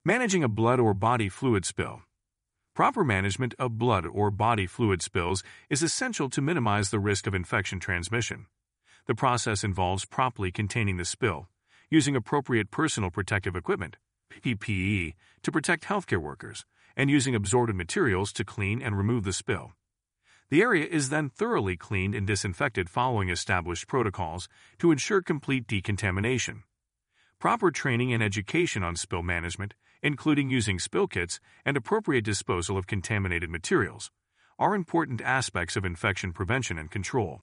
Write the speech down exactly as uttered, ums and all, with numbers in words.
Managing a blood or body fluid spill. Proper management of blood or body fluid spills is essential to minimize the risk of infection transmission. The process involves properly containing the spill, using appropriate personal protective equipment, P P E, to protect healthcare workers, and using absorbent materials to clean and remove the spill. The area is then thoroughly cleaned and disinfected following established protocols to ensure complete decontamination. Proper training and education on spill management, including using spill kits and appropriate disposal of contaminated materials, are important aspects of infection prevention and control.